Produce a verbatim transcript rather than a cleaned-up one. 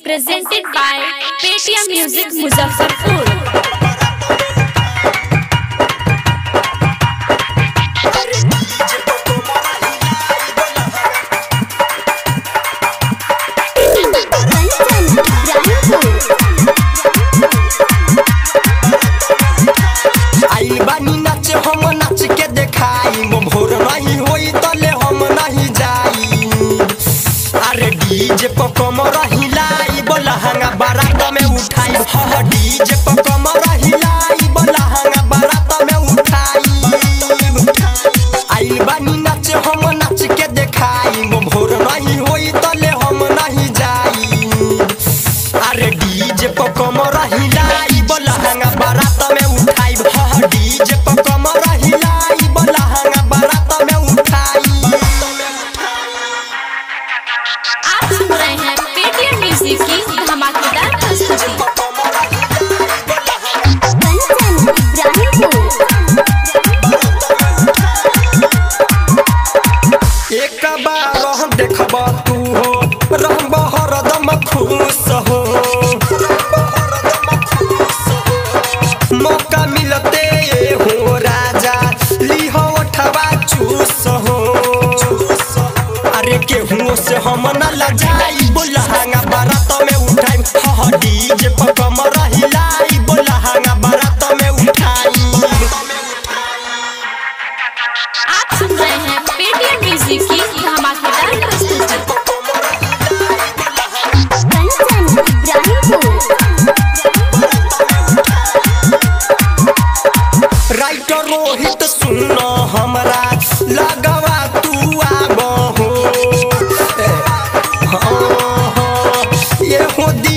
presented by Paytm Music Muzaffarpur. आई बानी नाच हम नाच के देखाई मो भोर नहीं होई तले हम नहीं जाई। अरे डीजे पर कमर हिलाई बोलहंगा बारात में उठाई। हा डीजे पर कमर हिलाई बोलहंगा बारात में उठाई। आई बानी नाच हम नाच के देखाई मो भोर नहीं होई तले हम नहीं जाई। अरे डीजे पर कमर हिलाई बोलहंगा बारात में उठाई। हा डीजे पर कमर हिलाई बोलहंगा बारात में उठाई। आप सुन रहे हैं पेटीएम म्यूजिक की धमाकेदार प्रस्तुति। एक बार देखब तू हो रहब हरदम खुश हो। मौका मिलते हो राजा लिह उठवा चूस हो। अरे केहू से हम न लजाई बोलहंगा बारात में उठाई। हा डीजे पर कमर हिलाई बोलहंगा बारात में उठाई। आप सुन रहे हैं पेटीएम म्यूजिक की धमाकेदार प्रस्तुति। राइटर रोहित सुन हमरा लगवा तू आबो हो। हाँ हाँ ये हो